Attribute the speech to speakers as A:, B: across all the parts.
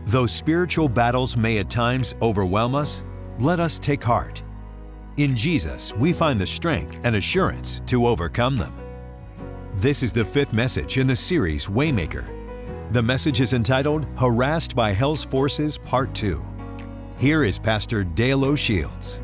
A: Though spiritual battles may at times overwhelm us, let us take heart. In Jesus, we find the strength and assurance to overcome them. This is the fifth message in the series Waymaker. The message is entitled Harassed by Hell's Forces, Part 2. Here is Pastor Dale O'Shields.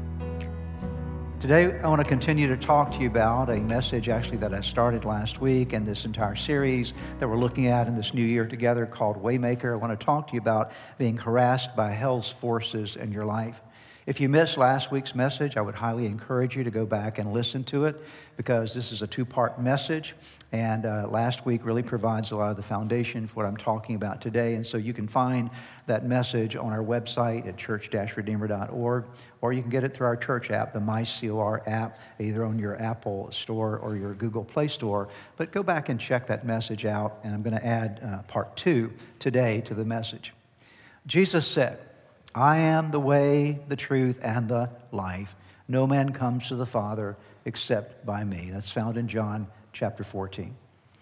B: Today, I want to continue to talk to you about a message actually that I started last week and this entire series that we're looking at in this new year together called Waymaker. I want to talk to you about being harassed by hell's forces in your life. If you missed last week's message, I would highly encourage you to go back and listen to it because this is a two-part message, and last week really provides a lot of the foundation for what I'm talking about today. And so you can find that message on our website at church-redeemer.org, or you can get it through our church app, the MyCOR app, either on your Apple Store or your Google Play Store. But go back and check that message out, and I'm going to add part 2 today to the message. Jesus said, I am the way, the truth, and the life. No man comes to the Father except by me. That's found in John chapter 14.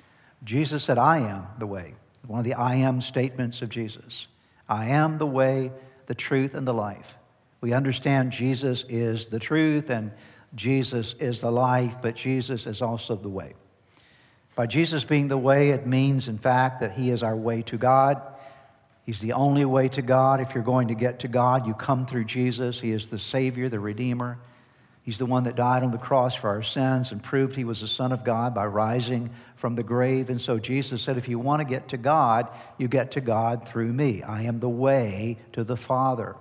B: Jesus said, I am the way. One of the I am statements of Jesus. I am the way, the truth, and the life. We understand Jesus is the truth and Jesus is the life, but Jesus is also the way. By Jesus being the way, it means, in fact, that he is our way to God. He's the only way to God. If you're going to get to God, you come through Jesus. He is the Savior, the Redeemer. He's the one that died on the cross for our sins and proved he was the Son of God by rising from the grave. And so Jesus said, if you want to get to God, you get to God through me. I am the way to the Father.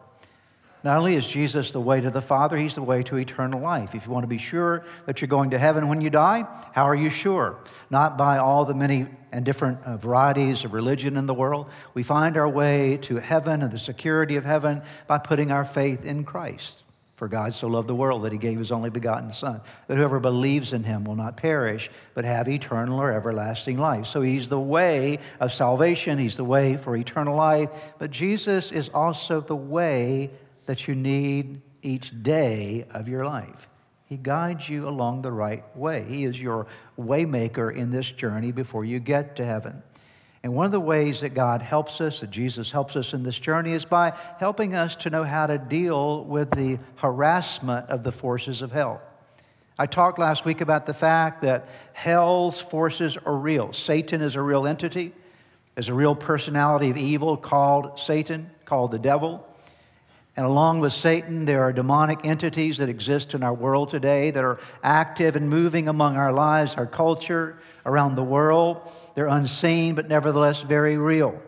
B: Not only is Jesus the way to the Father, he's the way to eternal life. If you want to be sure that you're going to heaven when you die, how are you sure? Not by all the many and different varieties of religion in the world. We find our way to heaven and the security of heaven by putting our faith in Christ. For God so loved the world that he gave his only begotten Son, that whoever believes in him will not perish, but have eternal or everlasting life. So he's the way of salvation. He's the way for eternal life. But Jesus is also the way that you need each day of your life. He guides you along the right way. He is your waymaker in this journey before you get to heaven. And one of the ways that God helps us, that Jesus helps us in this journey, is by helping us to know how to deal with the harassment of the forces of hell. I talked last week about the fact that hell's forces are real. Satan is a real entity. There's a real personality of evil called Satan, called the devil. And along with Satan, there are demonic entities that exist in our world today that are active and moving among our lives, our culture, around the world. They're unseen, but nevertheless very real.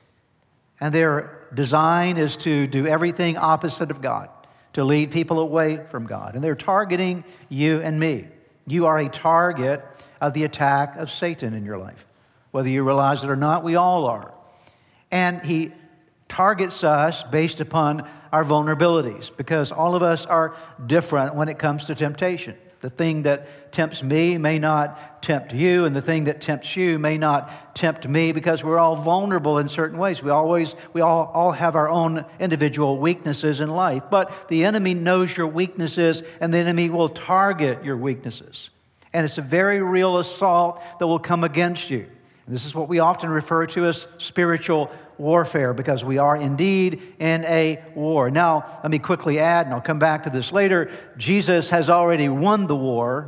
B: And their design is to do everything opposite of God, to lead people away from God. And they're targeting you and me. You are a target of the attack of Satan in your life. Whether you realize it or not, we all are. And he targets us based upon our vulnerabilities, because all of us are different when it comes to temptation. The thing that tempts me may not tempt you, and the thing that tempts you may not tempt me, because we're all vulnerable in certain ways. We all have our own individual weaknesses in life, but the enemy knows your weaknesses, and the enemy will target your weaknesses. And it's a very real assault that will come against you. And this is what we often refer to as spiritual warfare, because we are indeed in a war. Now, let me quickly add, and I'll come back to this later, Jesus has already won the war.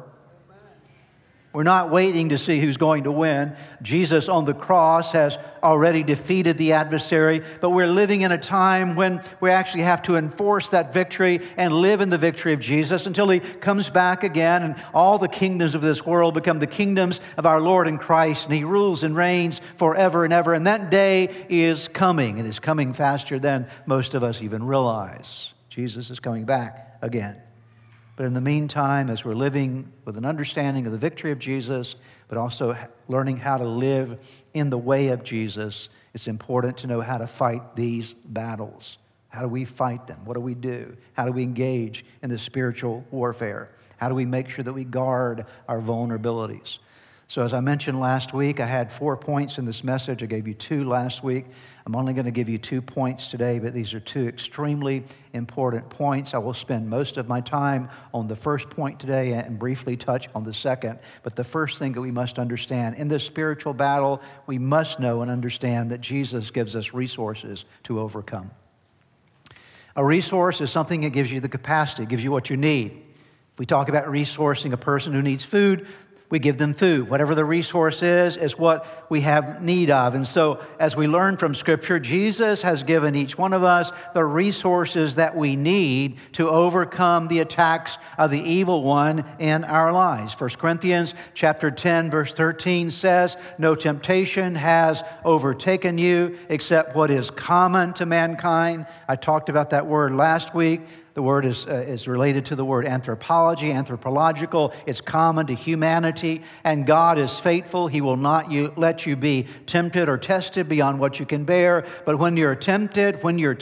B: We're not waiting to see who's going to win. Jesus on the cross has already defeated the adversary, but we're living in a time when we actually have to enforce that victory and live in the victory of Jesus until he comes back again and all the kingdoms of this world become the kingdoms of our Lord and Christ, and he rules and reigns forever and ever. And that day is coming. It is coming faster than most of us even realize. Jesus is coming back again. But in the meantime, as we're living with an understanding of the victory of Jesus, but also learning how to live in the way of Jesus, it's important to know how to fight these battles. How do we fight them? What do we do? How do we engage in the spiritual warfare? How do we make sure that we guard our vulnerabilities? So as I mentioned last week, I had 4 points in this message. I gave you 2 last week. I'm only going to give you 2 points today, but these are 2 extremely important points. I will spend most of my time on the first point today and briefly touch on the second. But the first thing that we must understand, in this spiritual battle, we must know and understand that Jesus gives us resources to overcome. A resource is something that gives you the capacity, gives you what you need. If we talk about resourcing a person who needs food, we give them food. Whatever the resource is what we have need of. And so as we learn from Scripture, Jesus has given each one of us the resources that we need to overcome the attacks of the evil one in our lives. 1 Corinthians chapter 10, verse 13 says, "No temptation has overtaken you except what is common to mankind." I talked about that word last week. The word is related to the word anthropology, anthropological. It's common to humanity, and God is faithful. He will not let you be tempted or tested beyond what you can bear. But when you're tempted,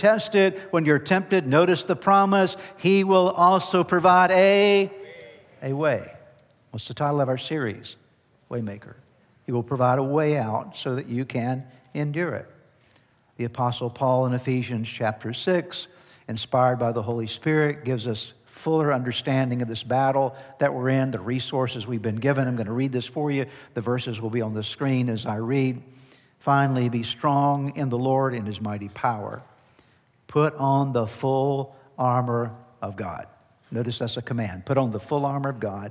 B: notice the promise, He will also provide a way. What's the title of our series? Waymaker. He will provide a way out so that you can endure it. The Apostle Paul in Ephesians chapter 6, inspired by the Holy Spirit, gives us fuller understanding of this battle that we're in, the resources we've been given. I'm going to read this for you. The verses will be on the screen as I read. "Finally, be strong in the Lord and His mighty power. Put on the full armor of God." Notice that's a command. Put on the full armor of God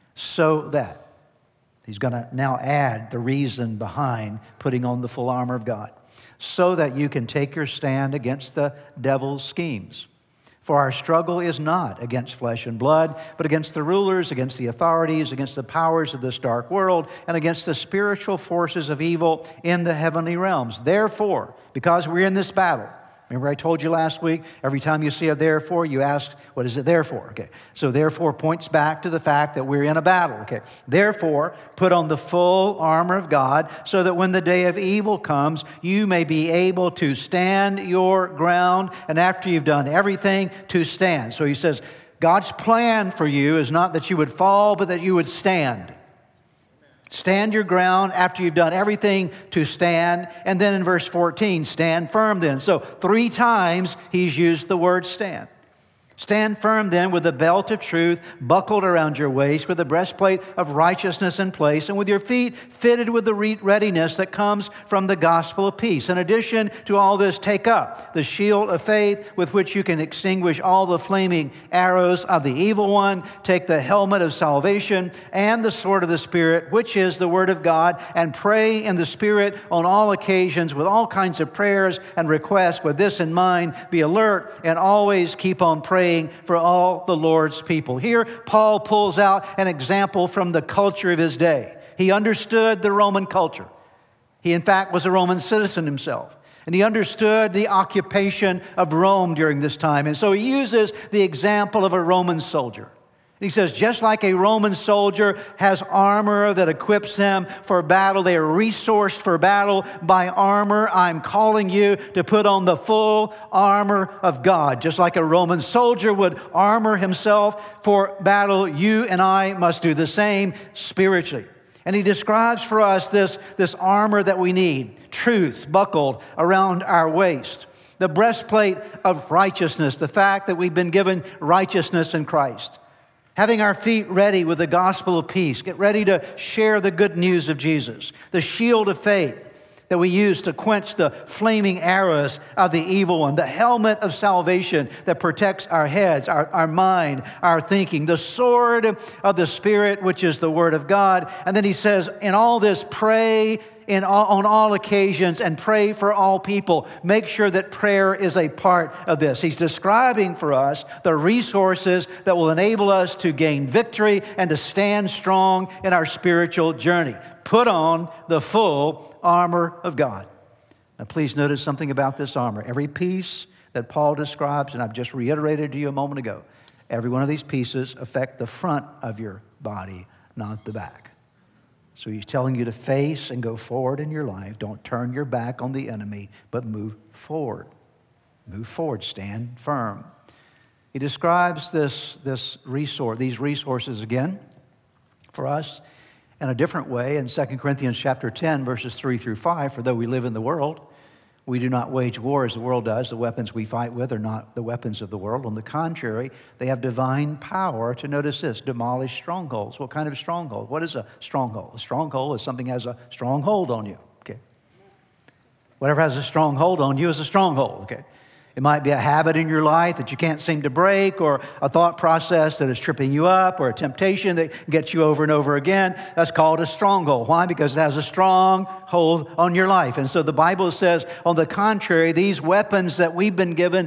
B: so that, he's going to now add the reason behind putting on the full armor of God, so that you can take your stand against the devil's schemes. For our struggle is not against flesh and blood, but against the rulers, against the authorities, against the powers of this dark world, and against the spiritual forces of evil in the heavenly realms. Therefore, because we're in this battle, remember I told you last week, every time you see a therefore, you ask, what is it there for? Okay. So therefore points back to the fact that we're in a battle. Okay. Therefore, put on the full armor of God so that when the day of evil comes, you may be able to stand your ground, and after you've done everything, to stand. So he says, God's plan for you is not that you would fall, but that you would stand. Stand your ground after you've done everything to stand. And then in verse 14, stand firm then. So 3 times he's used the word stand. Stand firm then with the belt of truth buckled around your waist, with the breastplate of righteousness in place, and with your feet fitted with the readiness that comes from the gospel of peace. In addition to all this, take up the shield of faith with which you can extinguish all the flaming arrows of the evil one. Take the helmet of salvation and the sword of the Spirit, which is the word of God, and pray in the Spirit on all occasions with all kinds of prayers and requests. With this in mind, be alert and always keep on praying for all the Lord's people. Here, Paul pulls out an example from the culture of his day. He understood the Roman culture. He, in fact, was a Roman citizen himself. And he understood the occupation of Rome during this time. And so he uses the example of a Roman soldier. He says, just like a Roman soldier has armor that equips him for battle, they are resourced for battle by armor. I'm calling you to put on the full armor of God. Just like a Roman soldier would armor himself for battle, you and I must do the same spiritually. And he describes for us this armor that we need, truth buckled around our waist. The breastplate of righteousness, the fact that we've been given righteousness in Christ. Having our feet ready with the gospel of peace. Get ready to share the good news of Jesus. The shield of faith that we use to quench the flaming arrows of the evil one. The helmet of salvation that protects our heads, our mind, our thinking. The sword of the Spirit, which is the word of God. And then he says, in all this, pray on all occasions and pray for all people. Make sure that prayer is a part of this. He's describing for us the resources that will enable us to gain victory and to stand strong in our spiritual journey. Put on the full armor of God. Now, please notice something about this armor. Every piece that Paul describes, and I've just reiterated to you a moment ago, every one of these pieces affect the front of your body, not the back. So he's telling you to face and go forward in your life. Don't turn your back on the enemy, but move forward. Move forward. Stand firm. He describes these resources again for us. in a different way in 2 Corinthians chapter 10, verses 3 through 5. For though we live in the world, we do not wage war as the world does. The weapons we fight with are not the weapons of the world. On the contrary, they have divine power to, notice this, demolish strongholds. What kind of stronghold? What is a stronghold? A stronghold is something that has a stronghold on you. Okay. Whatever has a stronghold on you is a stronghold. Okay. It might be a habit in your life that you can't seem to break, or a thought process that is tripping you up, or a temptation that gets you over and over again. That's called a stronghold. Why? Because it has a strong hold on your life. And so the Bible says, on the contrary, these weapons that we've been given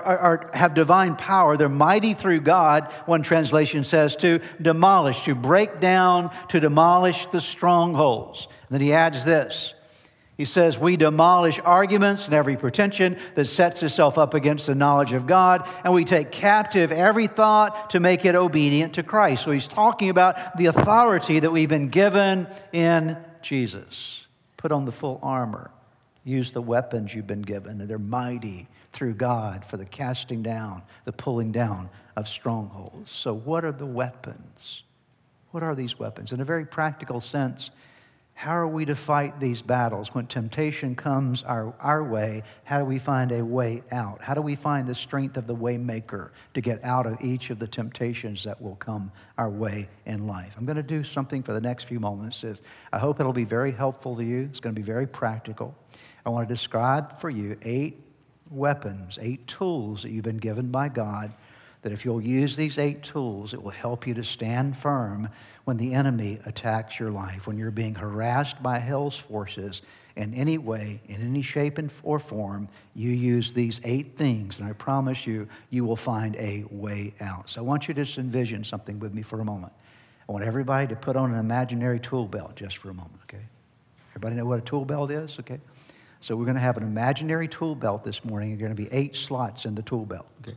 B: have divine power. They're mighty through God, one translation says, to demolish, to break down, to demolish the strongholds. And then he adds this. He says, we demolish arguments and every pretension that sets itself up against the knowledge of God, and we take captive every thought to make it obedient to Christ. So he's talking about the authority that we've been given in Jesus. Put on the full armor. Use the weapons you've been given. They're mighty through God for the casting down, the pulling down of strongholds. So what are the weapons? What are these weapons? In a very practical sense, how are we to fight these battles? When temptation comes our way, how do we find a way out? How do we find the strength of the way maker to get out of each of the temptations that will come our way in life? I'm going to do something for the next few moments. I hope it'll be very helpful to you. It's going to be very practical. I want to describe for you 8 weapons, 8 tools that you've been given by God, that if you'll use these 8 tools, it will help you to stand firm when the enemy attacks your life, when you're being harassed by hell's forces in any way, in any shape or form. You use these 8 things, and I promise you, you will find a way out. So I want you to just envision something with me for a moment. I want everybody to put on an imaginary tool belt just for a moment, okay? Everybody know what a tool belt is, okay? So we're going to have an imaginary tool belt this morning. There are going to be 8 slots in the tool belt, okay?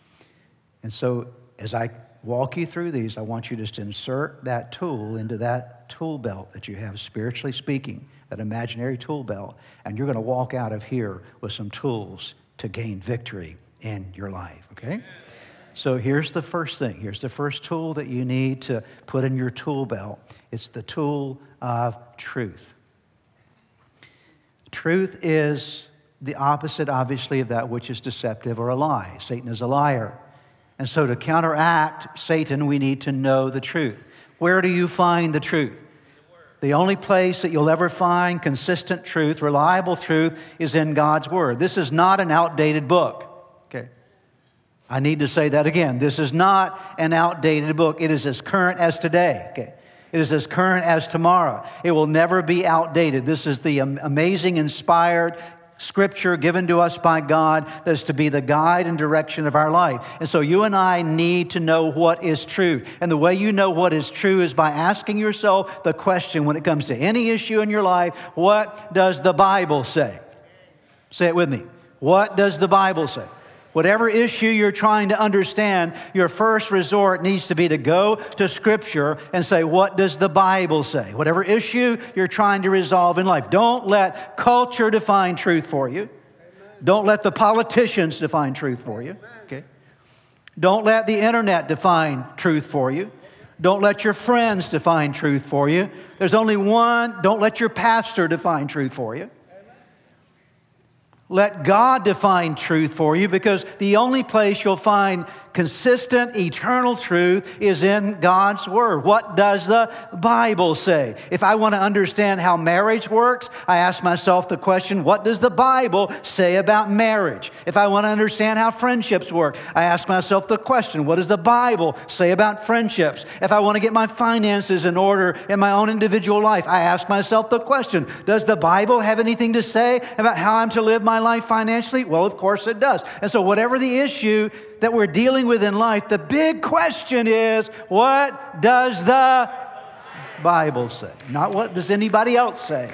B: And so as I walk you through these, I want you just to insert that tool into that tool belt that you have, spiritually speaking, that imaginary tool belt, and you're going to walk out of here with some tools to gain victory in your life, okay? So here's the first thing. Here's the first tool that you need to put in your tool belt. It's the tool of truth. Truth is the opposite, obviously, of that which is deceptive or a lie. Satan is a liar. And so to counteract Satan, we need to know the truth. Where do you find the truth? The only place that you'll ever find consistent truth, reliable truth, is in God's Word. This is not an outdated book. Okay. I need to say that again. This is not an outdated book. It is as current as today. Okay. It is as current as tomorrow. It will never be outdated. This is the amazing, inspired Scripture given to us by God that is to be the guide and direction of our life. And so you and I need to know what is true. And the way you know what is true is by asking yourself the question when it comes to any issue in your life, what does the Bible say? Say it with me. What does the Bible say? Whatever issue you're trying to understand, your first resort needs to be to go to Scripture and say, what does the Bible say? Whatever issue you're trying to resolve in life. Don't let culture define truth for you. Don't let the politicians define truth for you. Okay? Don't let the internet define truth for you. Don't let your friends define truth for you. There's only one. Don't let your pastor define truth for you. Let God define truth for you, because the only place you'll find consistent, eternal truth is in God's Word. What does the Bible say? If I want to understand how marriage works, I ask myself the question, what does the Bible say about marriage? If I want to understand how friendships work, I ask myself the question, what does the Bible say about friendships? If I want to get my finances in order in my own individual life, I ask myself the question, does the Bible have anything to say about how I'm to live my life financially? Well, of course it does. And so whatever the issue that we're dealing with in life, the big question is, what does the Bible say? Not what does anybody else say,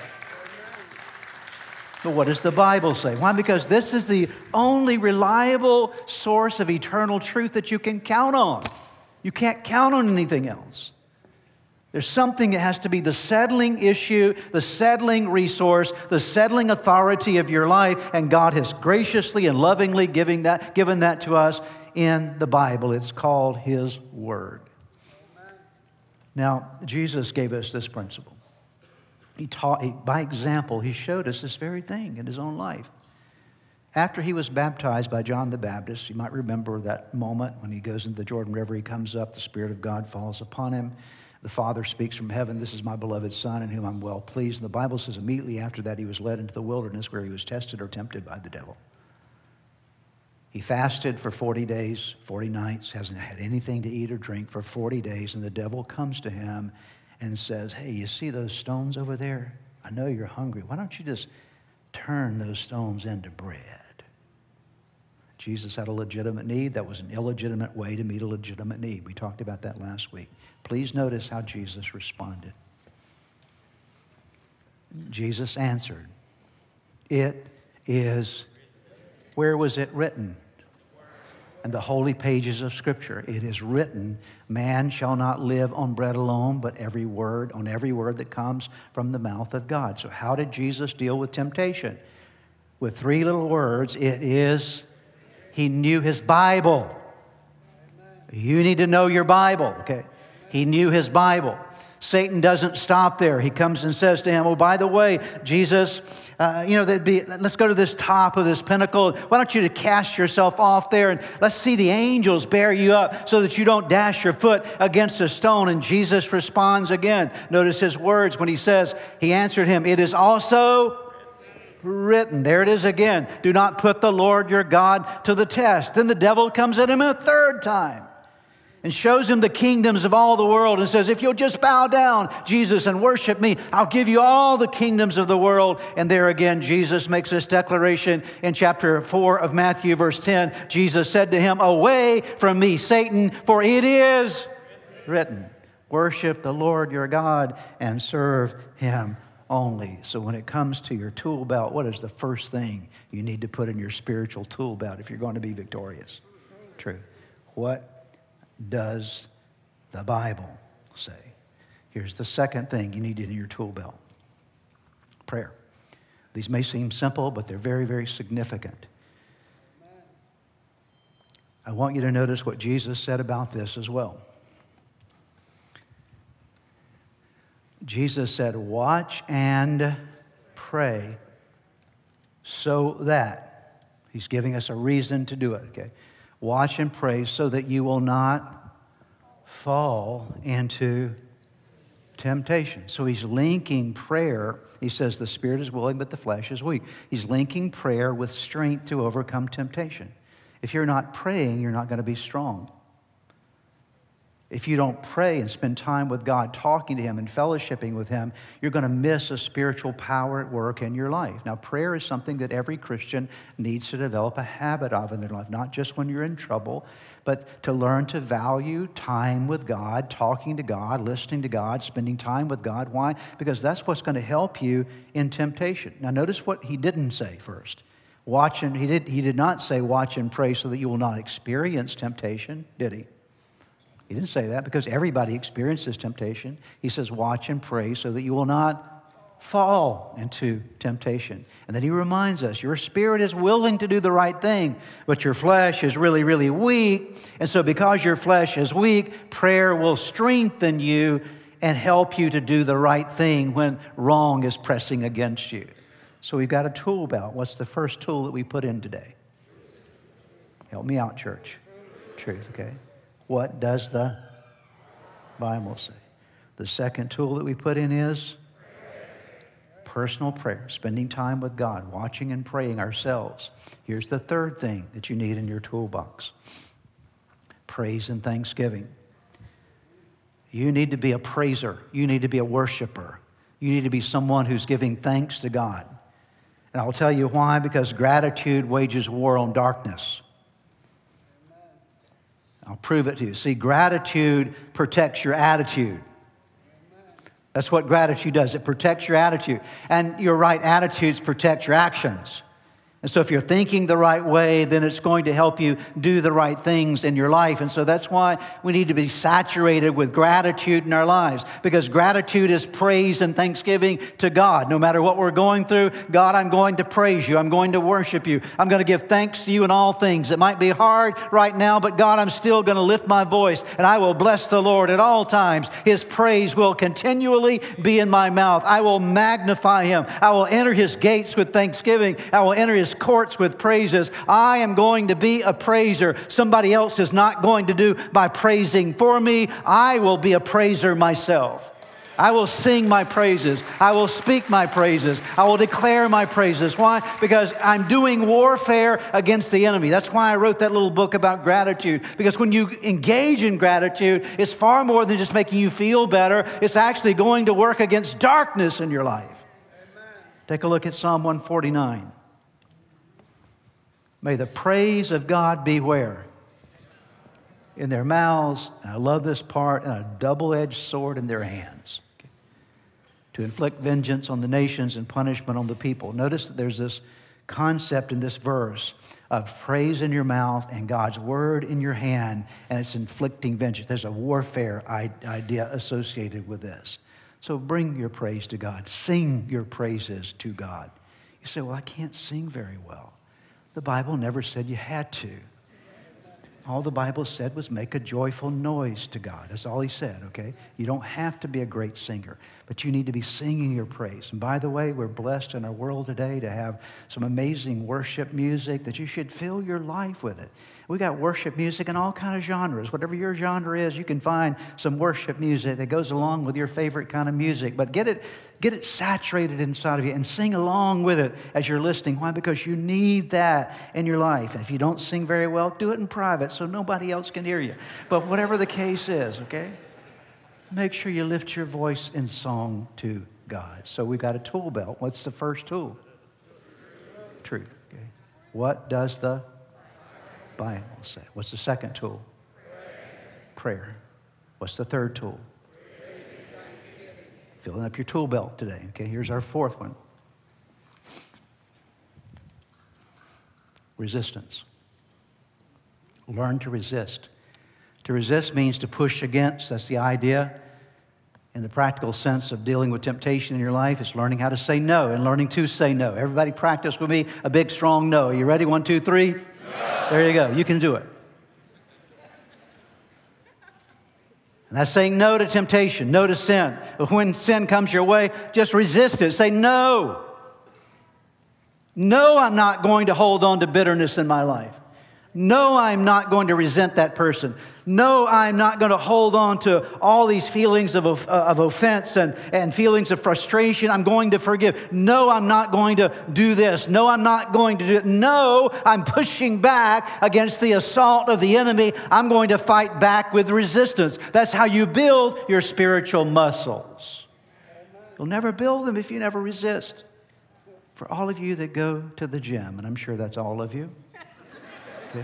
B: but what does the Bible say? Why? Because this is the only reliable source of eternal truth that you can count on. You can't count on anything else. There's something that has to be the settling issue, the settling resource, the settling authority of your life, and God has graciously and lovingly given that to us in the Bible. It's called His Word. Now, Jesus gave us this principle. He taught, by example, he showed us this very thing in his own life. After he was baptized by John the Baptist, you might remember that moment when he goes into the Jordan River, he comes up, the Spirit of God falls upon him. The Father speaks from heaven, "This is my beloved Son in whom I'm well pleased." And the Bible says immediately after that he was led into the wilderness where he was tested or tempted by the devil. He fasted for 40 days, 40 nights, hasn't had anything to eat or drink for 40 days, and the devil comes to him and says, "Hey, you see those stones over there? I know you're hungry. Why don't you just turn those stones into bread?" Jesus had a legitimate need. That was an illegitimate way to meet a legitimate need. We talked about that last week. Please notice how Jesus responded. Jesus answered, "It is," where was it written? In the holy pages of Scripture. It is written, "Man shall not live on bread alone, but every word that comes from the mouth of God." So how did Jesus deal with temptation? With three little words, it is. He knew his Bible. You need to know your Bible, okay? He knew his Bible. Satan doesn't stop there. He comes and says to him, "Oh, by the way, Jesus, let's go to this top of this pinnacle. Why don't you cast yourself off there and let's see the angels bear you up so that you don't dash your foot against a stone." And Jesus responds again. Notice his words when he answered him, "It is also written." There it is again. "Do not put the Lord your God to the test." Then the devil comes at him a third time and shows him the kingdoms of all the world and says, "If you'll just bow down, Jesus, and worship me, I'll give you all the kingdoms of the world." And there again, Jesus makes this declaration in chapter 4 of Matthew, verse 10. Jesus said to him, "Away from me, Satan, for it is written, worship the Lord your God and serve him only." So when it comes to your tool belt, what is the first thing you need to put in your spiritual tool belt if you're going to be victorious? Truth. What does the Bible say? Here's the second thing you need in your tool belt. Prayer. These may seem simple, but they're very, very significant. I want you to notice what Jesus said about this as well. Jesus said, "Watch and pray so that," he's giving us a reason to do it, okay? "Watch and pray so that you will not fall into temptation." So he's linking prayer. He says the spirit is willing, but the flesh is weak. He's linking prayer with strength to overcome temptation. If you're not praying, you're not going to be strong. If you don't pray and spend time with God, talking to him and fellowshipping with him, you're going to miss a spiritual power at work in your life. Now, prayer is something that every Christian needs to develop a habit of in their life, not just when you're in trouble, but to learn to value time with God, talking to God, listening to God, spending time with God. Why? Because that's what's going to help you in temptation. Now, notice what he didn't say first. He did not say watch and pray so that you will not experience temptation, did he? He didn't say that because everybody experiences temptation. He says, watch and pray so that you will not fall into temptation. And then he reminds us, your spirit is willing to do the right thing, but your flesh is really, really weak. And so because your flesh is weak, prayer will strengthen you and help you to do the right thing when wrong is pressing against you. So we've got a tool belt. What's the first tool that we put in today? Help me out, church. Truth, okay? What does the Bible say? The second tool that we put in is personal prayer, spending time with God, watching and praying ourselves. Here's the third thing that you need in your toolbox. Praise and thanksgiving. You need to be a praiser. You need to be a worshiper. You need to be someone who's giving thanks to God. And I'll tell you why, because gratitude wages war on darkness. I'll prove it to you. See, gratitude protects your attitude. That's what gratitude does. It protects your attitude. And your right attitudes protect your actions. And so if you're thinking the right way, then it's going to help you do the right things in your life. And so that's why we need to be saturated with gratitude in our lives, because gratitude is praise and thanksgiving to God. No matter what we're going through, God, I'm going to praise you. I'm going to worship you. I'm going to give thanks to you in all things. It might be hard right now, but God, I'm still going to lift my voice, and I will bless the Lord at all times. His praise will continually be in my mouth. I will magnify him. I will enter his gates with thanksgiving. I will enter his courts with praises. I am going to be a praiser. Somebody else is not going to do my praising for me. I will be a praiser myself. I will sing my praises. I will speak my praises. I will declare my praises. Why? Because I'm doing warfare against the enemy. That's why I wrote that little book about gratitude. Because when you engage in gratitude, it's far more than just making you feel better. It's actually going to work against darkness in your life. Amen. Take a look at Psalm 149. May the praise of God be where? In their mouths, and I love this part, and a double-edged sword in their hands, to inflict vengeance on the nations and punishment on the people. Notice that there's this concept in this verse of praise in your mouth and God's word in your hand, and it's inflicting vengeance. There's a warfare idea associated with this. So bring your praise to God. Sing your praises to God. You say, well, I can't sing very well. The Bible never said you had to. All the Bible said was make a joyful noise to God. That's all he said, okay? You don't have to be a great singer, but you need to be singing your praise. And by the way, we're blessed in our world today to have some amazing worship music that you should fill your life with it. We got worship music in all kinds of genres. Whatever your genre is, you can find some worship music that goes along with your favorite kind of music. But get it saturated inside of you and sing along with it as you're listening. Why? Because you need that in your life. If you don't sing very well, do it in private so nobody else can hear you. But whatever the case is, okay? Make sure you lift your voice in song to God. So we've got a tool belt. What's the first tool? Truth. Okay. What does the Bible say? What's the second tool? Prayer. What's the third tool? Filling up your tool belt today. Okay, here's our fourth one. Resistance. Learn to resist. To resist means to push against. That's the idea. In the practical sense of dealing with temptation in your life, it's learning how to say no and learning to say no. Everybody practice with me a big, strong no. Are you ready? 1, 2, 3. No. There you go. You can do it. And that's saying no to temptation, no to sin. But when sin comes your way, just resist it. Say no. No, I'm not going to hold on to bitterness in my life. No, I'm not going to resent that person. No, I'm not going to hold on to all these feelings of offense and feelings of frustration. I'm going to forgive. No, I'm not going to do this. No, I'm not going to do it. No, I'm pushing back against the assault of the enemy. I'm going to fight back with resistance. That's how you build your spiritual muscles. You'll never build them if you never resist. For all of you that go to the gym, and I'm sure that's all of you. Okay.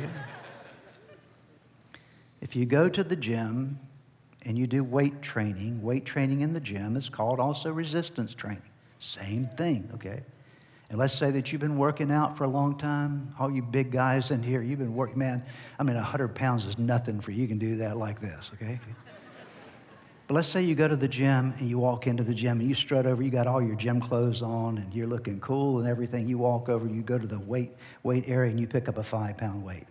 B: If you go to the gym and you do weight training in the gym is called also resistance training. Same thing, okay? And let's say that you've been working out for a long time. All you big guys in here, you've been working, man, 100 pounds is nothing for you. You can do that like this, okay? But let's say you go to the gym and you walk into the gym and you strut over, you got all your gym clothes on and you're looking cool and everything. You walk over, you go to the weight area and you pick up a 5-pound weight.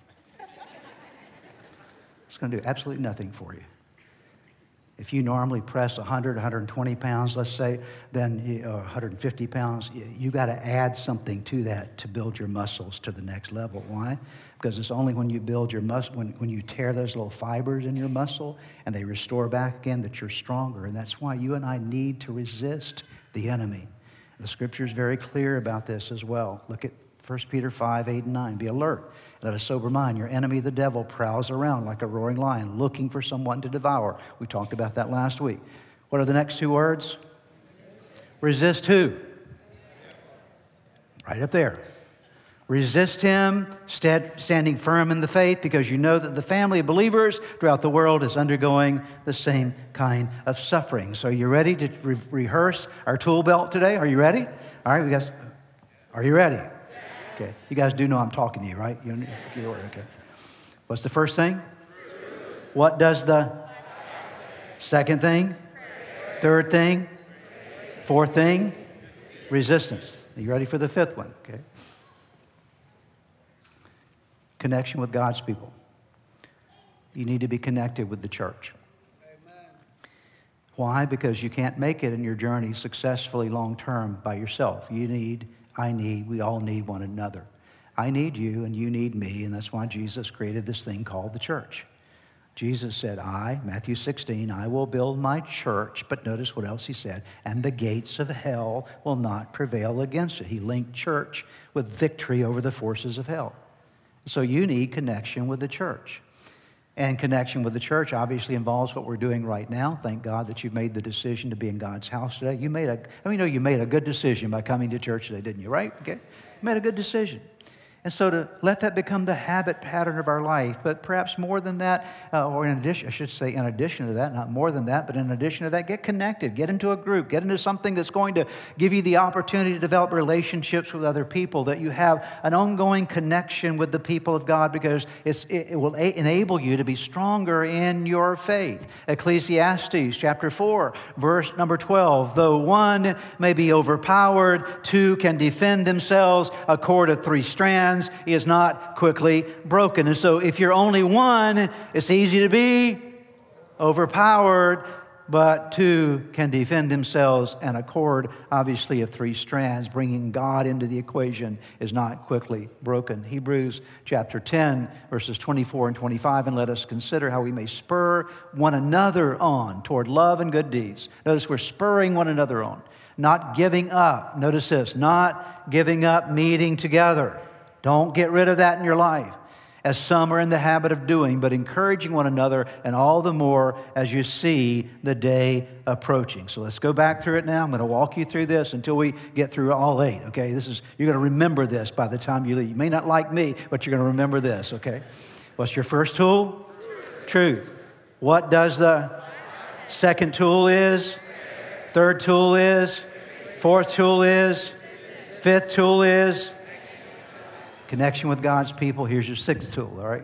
B: It's going to do absolutely nothing for you. If you normally press 100, 120 pounds, let's say, then 150 pounds, you got to add something to that to build your muscles to the next level. Why? Because it's only when you build your muscle, when you tear those little fibers in your muscle and they restore back again that you're stronger. And that's why you and I need to resist the enemy. The scripture is very clear about this as well. Look at 1 Peter 5, 8, and 9. Be alert. Let a sober mind. Your enemy, the devil, prowls around like a roaring lion, looking for someone to devour. We talked about that last week. What are the next two words? Resist who? Right up there. Resist him, standing firm in the faith, because you know that the family of believers throughout the world is undergoing the same kind of suffering. So are you ready to rehearse our tool belt today? Are you ready? All right, are you ready? Okay. You guys do know I'm talking to you, right? Okay. What's the first thing? What does the second thing? Third thing? Fourth thing? Resistance. Are you ready for the fifth one? Okay. Connection with God's people. You need to be connected with the church. Amen. Why? Because you can't make it in your journey successfully long term by yourself. We all need one another. I need you and you need me, and that's why Jesus created this thing called the church. Jesus said, Matthew 16, I will build my church, but notice what else he said, and the gates of hell will not prevail against it. He linked church with victory over the forces of hell. So you need connection with the church. And connection with the church obviously involves what we're doing right now. Thank God that you've made the decision to be in God's house today. You made a good decision by coming to church today, didn't you, right? Okay. You made a good decision. And so to let that become the habit pattern of our life, but perhaps more than that, or in addition to that, not more than that, but in addition to that, get connected, get into a group, get into something that's going to give you the opportunity to develop relationships with other people, that you have an ongoing connection with the people of God, because it will enable you to be stronger in your faith. Ecclesiastes chapter 4, verse number 12, though one may be overpowered, two can defend themselves, a cord of three strands is not quickly broken. And so if you're only one, it's easy to be overpowered, but two can defend themselves, and a cord, obviously, of three strands, bringing God into the equation, is not quickly broken. Hebrews chapter 10, verses 24 and 25, and let us consider how we may spur one another on toward love and good deeds. Notice we're spurring one another on, not giving up. Notice this, not giving up meeting together. Don't get rid of that in your life, as some are in the habit of doing, but encouraging one another, and all the more as you see the day approaching. So let's go back through it now. I'm going to walk you through this until we get through all 8, okay? You're going to remember this by the time you leave. You may not like me, but you're going to remember this, okay? What's your first tool? Truth. What does the second tool is? Third tool is? Fourth tool is? Fifth tool is? Connection with God's people. Here's your sixth tool, all right?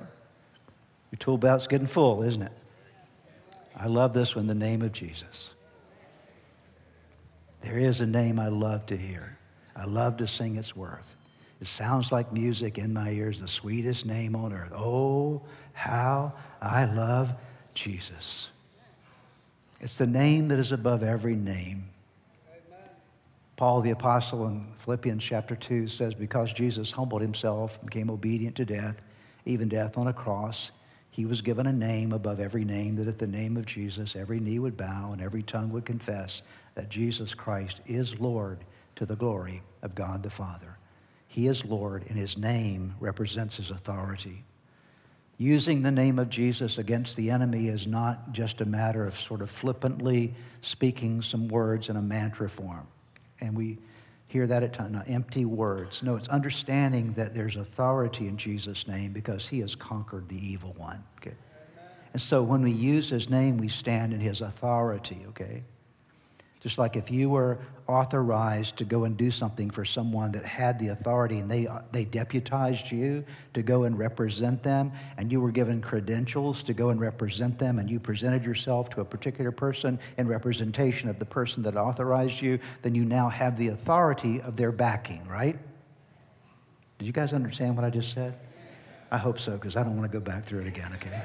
B: Your tool belt's getting full, isn't it? I love this one, the name of Jesus. There is a name I love to hear. I love to sing its worth. It sounds like music in my ears, the sweetest name on earth. Oh, how I love Jesus. It's the name that is above every name. Paul the apostle in Philippians chapter 2 says, because Jesus humbled himself and became obedient to death, even death on a cross, he was given a name above every name, that at the name of Jesus every knee would bow and every tongue would confess that Jesus Christ is Lord, to the glory of God the Father. He is Lord, and his name represents his authority. Using the name of Jesus against the enemy is not just a matter of sort of flippantly speaking some words in a mantra form. And we hear that at times, empty words. No, it's understanding that there's authority in Jesus' name because he has conquered the evil one. Okay? And so when we use his name, we stand in his authority, okay? Just like if you were authorized to go and do something for someone that had the authority and they deputized you to go and represent them, and you were given credentials to go and represent them, and you presented yourself to a particular person in representation of the person that authorized you, then you now have the authority of their backing, right? Did you guys understand what I just said? I hope so, because I don't want to go back through it again, okay?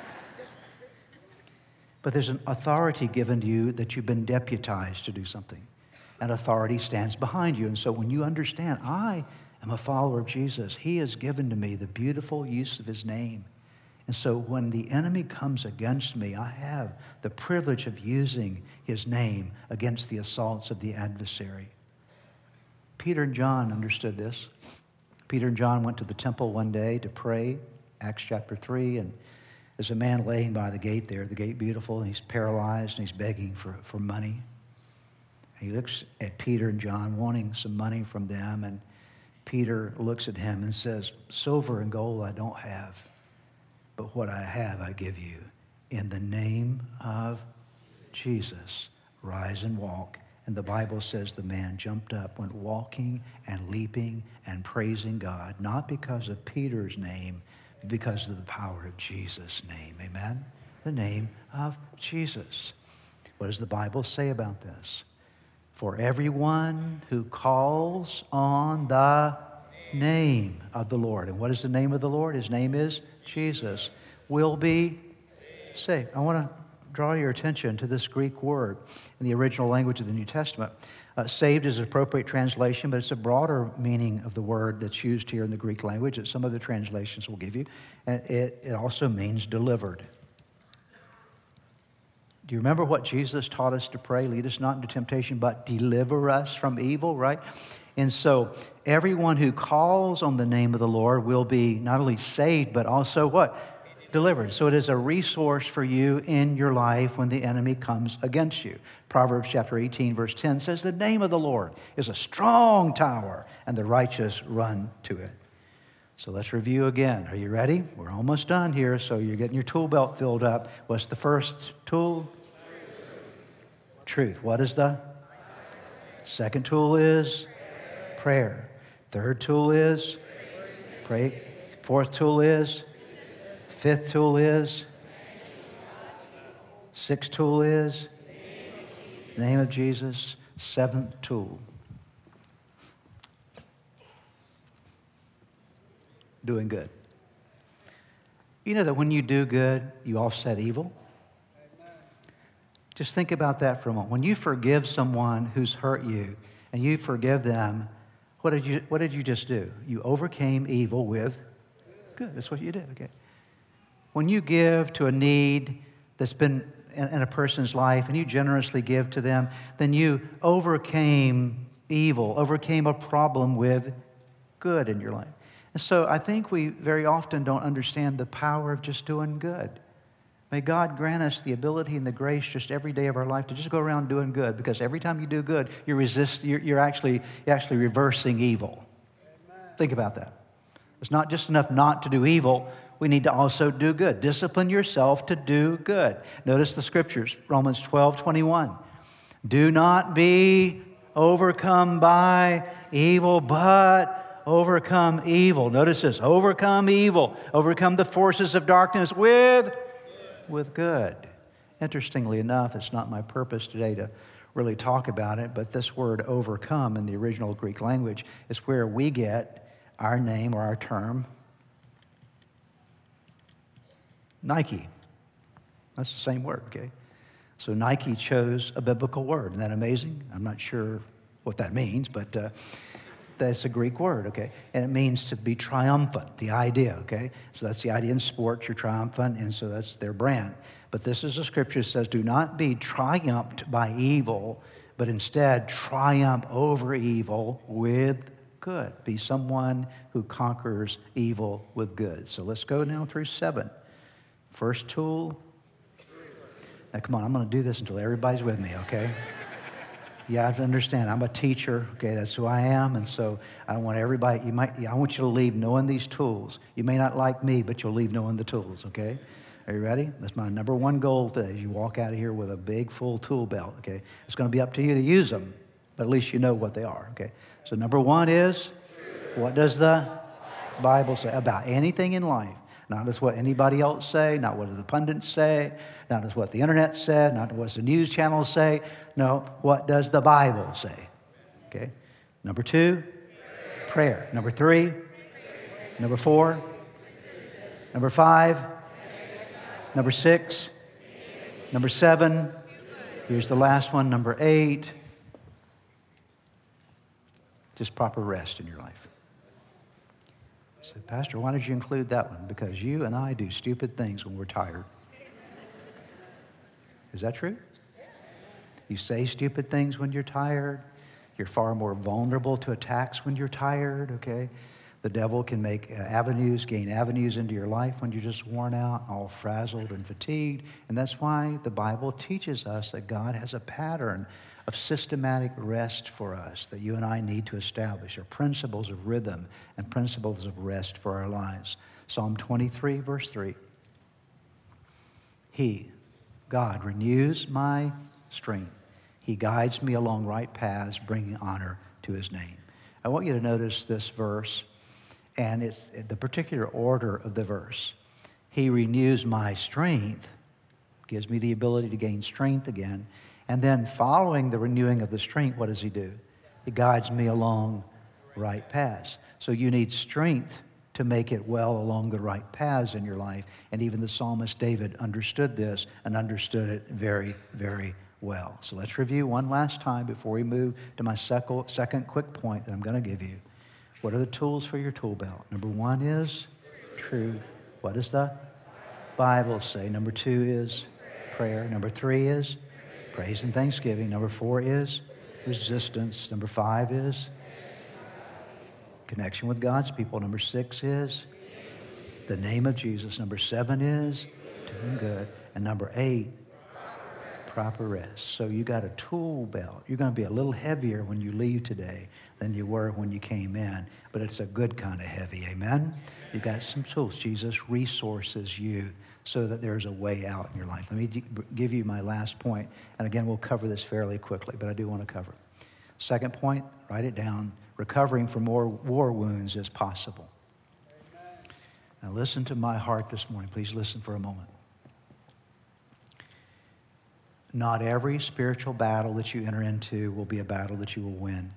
B: But there's an authority given to you that you've been deputized to do something. And authority stands behind you. And so when you understand, I am a follower of Jesus, he has given to me the beautiful use of his name. And so when the enemy comes against me, I have the privilege of using his name against the assaults of the adversary. Peter and John understood this. Peter and John went to the temple one day to pray, Acts chapter 3, and there's a man laying by the gate there, the gate beautiful, and he's paralyzed and he's begging for money. And he looks at Peter and John wanting some money from them, and Peter looks at him and says, silver and gold I don't have, but what I have I give you. In the name of Jesus, rise and walk. And the Bible says the man jumped up, went walking and leaping and praising God, not because of Peter's name, but because of the power of Jesus' name. Amen? The name of Jesus. What does the Bible say about this? For everyone who calls on the name of the Lord. And what is the name of the Lord? His name is Jesus. Will be saved. I want to draw your attention to this Greek word in the original language of the New Testament. Saved is an appropriate translation, but it's a broader meaning of the word that's used here in the Greek language that some other translations will give you. And it also means delivered. Do you remember what Jesus taught us to pray? Lead us not into temptation, but deliver us from evil, right? And so everyone who calls on the name of the Lord will be not only saved, but also what? Delivered. So it is a resource for you in your life when the enemy comes against you. Proverbs chapter 18, verse 10 says, the name of the Lord is a strong tower, and the righteous run to it. So let's review again. Are you ready? We're almost done here, so you're getting your tool belt filled up. What's the first tool? Truth. What is the? Second tool is? Prayer. Third tool is? Pray. Fourth tool is? Fifth tool is? Sixth tool is? Name of Jesus. Seventh tool. Doing good. You know that when you do good, you offset evil? Just think about that for a moment. When you forgive someone who's hurt you and you forgive them, what did you just do? You overcame evil with good. That's what you did, okay? When you give to a need that's been in a person's life and you generously give to them, then you overcame evil, overcame a problem with good in your life. And so I think we very often don't understand the power of just doing good. May God grant us the ability and the grace just every day of our life to just go around doing good, because every time you do good, you're actually reversing evil. Amen. Think about that. It's not just enough not to do evil. We need to also do good. Discipline yourself to do good. Notice the scriptures, Romans 12:21. Do not be overcome by evil, but overcome evil. Notice this, overcome evil. Overcome the forces of darkness with good. Interestingly enough, it's not my purpose today to really talk about it, but this word overcome in the original Greek language is where we get our name or our term, Nike. That's the same word, okay? So Nike chose a biblical word. Isn't that amazing? I'm not sure what that means, but that's a Greek word, okay? And it means to be triumphant, the idea, okay? So that's the idea in sports, you're triumphant, and so that's their brand. But this is a scripture that says, do not be triumphed by evil, but instead triumph over evil with good. Be someone who conquers evil with good. So let's go now through 7. First tool. Now come on, I'm going to do this until everybody's with me, okay? You have to understand, I'm a teacher, okay, that's who I am, and so I don't want everybody, I want you to leave knowing these tools. You may not like me, but you'll leave knowing the tools, okay? Are you ready? That's my number one goal today, is you walk out of here with a big, full tool belt, okay? It's going to be up to you to use them, but at least you know what they are, okay? So number one is, what does the Bible say about anything in life? Not just what anybody else say, not what the pundits say, not just what the internet said, not what the news channels say. No, what does the Bible say? Okay. Number 2, prayer. Number 3, number 4, number 5, number 6, number 7. Here's the last one, number 8. Just proper rest in your life. I said, Pastor, why did you include that one? Because you and I do stupid things when we're tired. Is that true? You say stupid things when you're tired. You're far more vulnerable to attacks when you're tired, okay? The devil can make gain avenues into your life when you're just worn out, all frazzled and fatigued. And that's why the Bible teaches us that God has a pattern of systematic rest for us that you and I need to establish, or principles of rhythm and principles of rest for our lives. Psalm 23, verse 3. He, God, renews my strength. He guides me along right paths, bringing honor to his name. I want you to notice this verse, and it's the particular order of the verse. He renews my strength, gives me the ability to gain strength again. And then following the renewing of the strength, what does he do? He guides me along right paths. So you need strength to make it well along the right paths in your life. And even the psalmist David understood this and understood it very, very well. So let's review one last time before we move to my second quick point that I'm going to give you. What are the tools for your tool belt? Number one is truth. What does the Bible say? Number two is prayer. Number three is praise and thanksgiving. Number four is resistance. Number five is connection with God's people. Number six is the name of Jesus. Number seven is doing good. And number eight, proper rest. So you got a tool belt. You're going to be a little heavier when you leave today than you were when you came in, but it's a good kind of heavy, amen? You've got some tools. Jesus resources you so that there's a way out in your life. Let me give you my last point, and again, we'll cover this fairly quickly, but I do want to cover it. Second point, write it down. Recovering from more war wounds is possible. Now listen to my heart this morning. Please listen for a moment. Not every spiritual battle that you enter into will be a battle that you will win.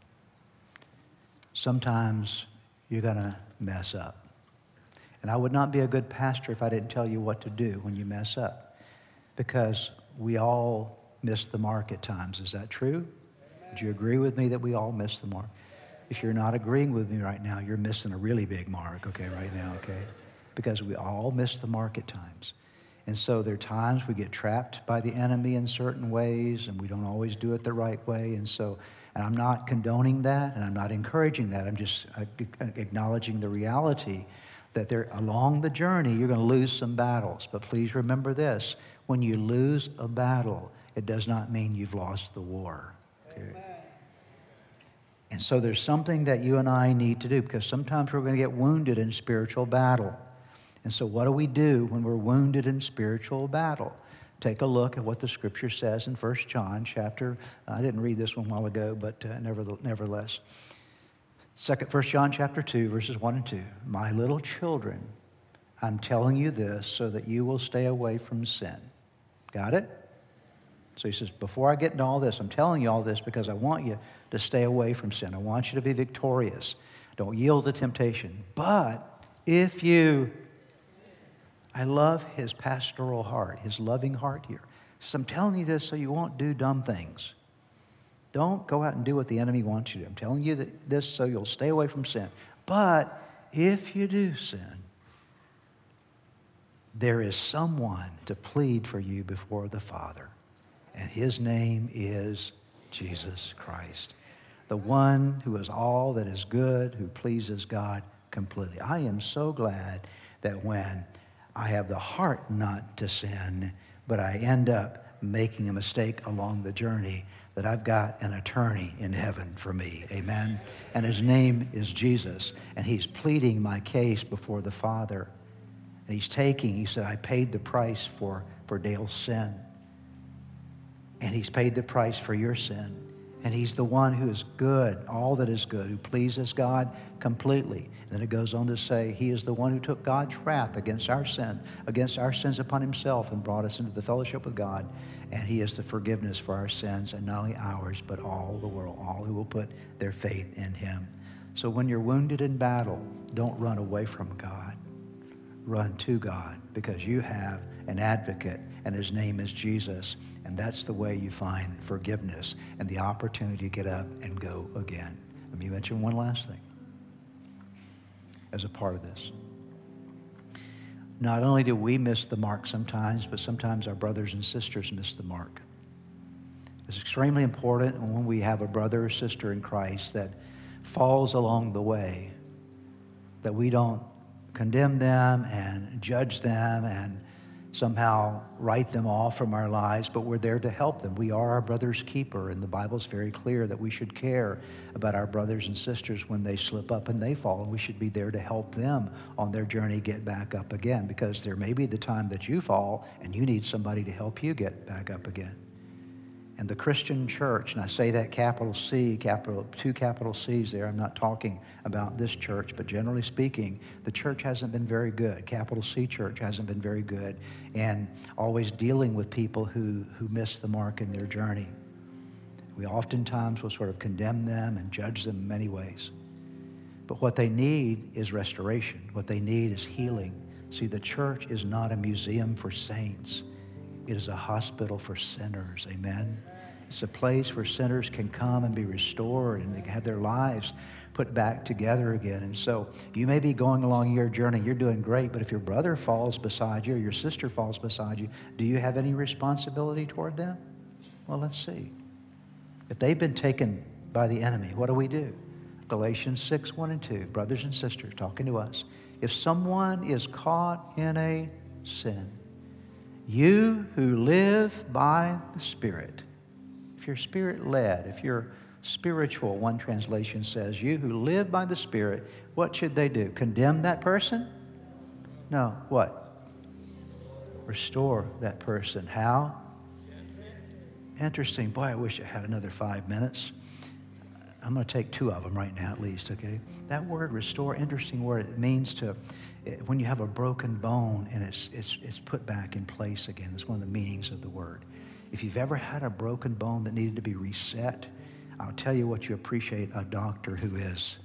B: Sometimes you're going to mess up. And I would not be a good pastor if I didn't tell you what to do when you mess up. Because we all miss the mark at times. Is that true? Would you agree with me that we all miss the mark? If you're not agreeing with me right now, you're missing a really big mark, okay, right now, okay? Because we all miss the mark at times. And so there are times we get trapped by the enemy in certain ways, and we don't always do it the right way. And I'm not condoning that, and I'm not encouraging that. I'm just acknowledging the reality that along the journey, you're going to lose some battles. But please remember this. When you lose a battle, it does not mean you've lost the war. Okay? And so there's something that you and I need to do, because sometimes we're going to get wounded in spiritual battle. And so what do we do when we're wounded in spiritual battle? Take a look at what the Scripture says in 1 John chapter. I didn't read this one a while ago, but nevertheless. 1 John chapter 2, verses 1 and 2. My little children, I'm telling you this so that you will stay away from sin. Got it? So he says, before I get into all this, I'm telling you all this because I want you to stay away from sin. I want you to be victorious. Don't yield to temptation. But if you... I love his pastoral heart, his loving heart here. So I'm telling you this so you won't do dumb things. Don't go out and do what the enemy wants you to do. I'm telling you this so you'll stay away from sin. But if you do sin, there is someone to plead for you before the Father. And his name is Jesus Christ, the one who is all that is good, who pleases God completely. I am so glad that when I have the heart not to sin, but I end up making a mistake along the journey, that I've got an attorney in heaven for me, amen? And his name is Jesus, and he's pleading my case before the Father. And he said, I paid the price for Dale's sin. And he's paid the price for your sin. And he's the one who is good, all that is good, who pleases God completely. And then it goes on to say, he is the one who took God's wrath against our sins upon himself and brought us into the fellowship with God. And he is the forgiveness for our sins, and not only ours, but all the world, all who will put their faith in him. So when you're wounded in battle, don't run away from God. Run to God, because you have an advocate, and his name is Jesus. And that's the way you find forgiveness and the opportunity to get up and go again. Let me mention one last thing as a part of this. Not only do we miss the mark sometimes, but sometimes our brothers and sisters miss the mark. It's extremely important when we have a brother or sister in Christ that falls along the way, that we don't condemn them and judge them and somehow write them off from our lives, but we're there to help them. We are our brother's keeper, and the Bible's very clear that we should care about our brothers and sisters when they slip up and they fall, and we should be there to help them on their journey get back up again, because there may be the time that you fall and you need somebody to help you get back up again. And the Christian church, and I say that capital C, two capital C's there. I'm not talking about this church, but generally speaking, the church hasn't been very good. Capital C church hasn't been very good, and always dealing with people who miss the mark in their journey. We oftentimes will sort of condemn them and judge them in many ways. But what they need is restoration. What they need is healing. See, the church is not a museum for saints. It is a hospital for sinners, amen? It's a place where sinners can come and be restored and they can have their lives put back together again. And so you may be going along your journey, you're doing great, but if your brother falls beside you or your sister falls beside you, do you have any responsibility toward them? Well, let's see. If they've been taken by the enemy, what do? Galatians 6, 1 and 2, brothers and sisters talking to us. If someone is caught in a sin, you who live by the Spirit, if you're Spirit-led, if you're spiritual, one translation says, you who live by the Spirit, what should they do? Condemn that person? No, what? Restore that person. How? Interesting. Boy, I wish I had another 5 minutes. I'm going to take 2 of them right now at least, okay? That word restore, interesting word. It means when you have a broken bone and it's put back in place again. That's one of the meanings of the word. If you've ever had a broken bone that needed to be reset, I'll tell you what you appreciate, a doctor who is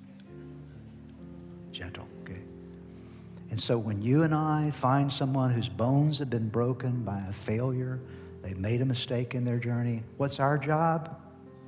B: gentle, okay? And so when you and I find someone whose bones have been broken by a failure, they've made a mistake in their journey, what's our job?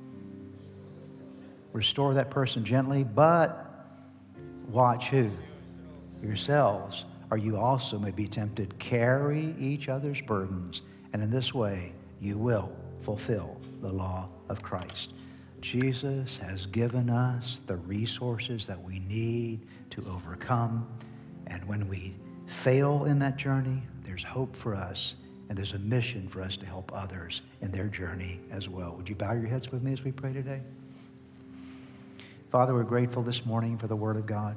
B: Restore that person gently, but watch who? Yourselves, or you also may be tempted. Carry each other's burdens, and in this way you will fulfill the law of Christ. Jesus has given us the resources that we need to overcome, and when we fail in that journey, there's hope for us, and there's a mission for us to help others in their journey as well. Would you bow your heads with me as we pray today? Father, we're grateful this morning for the Word of God.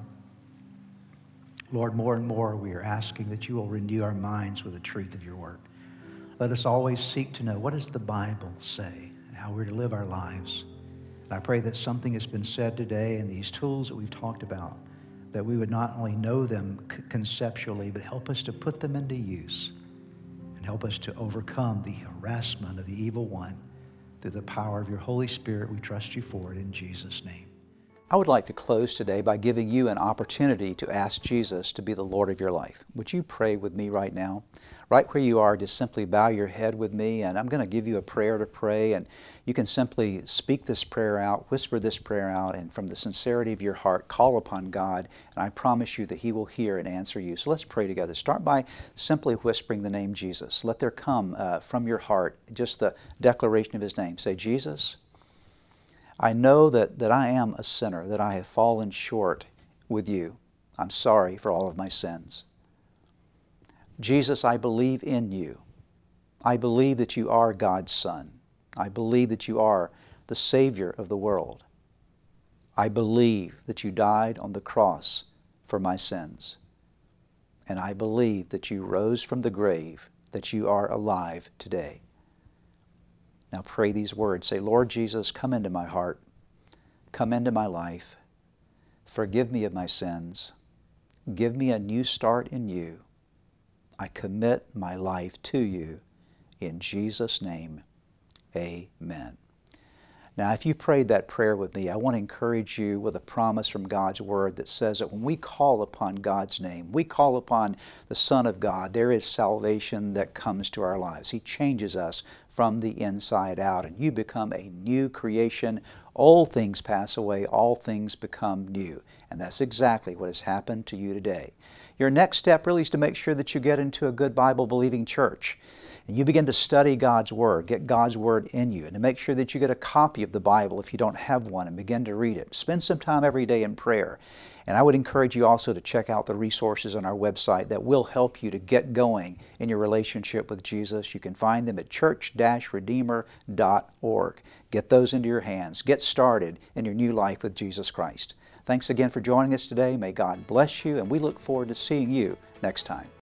B: Lord, more and more we are asking that you will renew our minds with the truth of your Word. Let us always seek to know, what does the Bible say and how we're to live our lives. And I pray that something has been said today and these tools that we've talked about, that we would not only know them conceptually, but help us to put them into use and help us to overcome the harassment of the evil one through the power of your Holy Spirit. We trust you for it in Jesus' name. I would like to close today by giving you an opportunity to ask Jesus to be the Lord of your life. Would you pray with me right now? Right where you are, just simply bow your head with me, and I'm going to give you a prayer to pray, and you can simply speak this prayer out, whisper this prayer out, and from the sincerity of your heart, call upon God, and I promise you that He will hear and answer you. So let's pray together. Start by simply whispering the name Jesus. Let there come from your heart just the declaration of His name. Say, Jesus, I know that I am a sinner, that I have fallen short with you. I'm sorry for all of my sins. Jesus, I believe in you. I believe that you are God's Son. I believe that you are the Savior of the world. I believe that you died on the cross for my sins. And I believe that you rose from the grave, that you are alive today. Now pray these words. Say, Lord Jesus, come into my heart. Come into my life. Forgive me of my sins. Give me a new start in you. I commit my life to you. In Jesus' name, amen. Now, if you prayed that prayer with me, I want to encourage you with a promise from God's Word that says that when we call upon God's name, we call upon the Son of God, there is salvation that comes to our lives. He changes us from the inside out, and you become a new creation. Old things pass away, all things become new. And that's exactly what has happened to you today. Your next step really is to make sure that you get into a good Bible-believing church. And you begin to study God's Word, get God's Word in you, and to make sure that you get a copy of the Bible if you don't have one, and begin to read it. Spend some time every day in prayer. And I would encourage you also to check out the resources on our website that will help you to get going in your relationship with Jesus. You can find them at church-redeemer.org. Get those into your hands. Get started in your new life with Jesus Christ. Thanks again for joining us today. May God bless you, and we look forward to seeing you next time.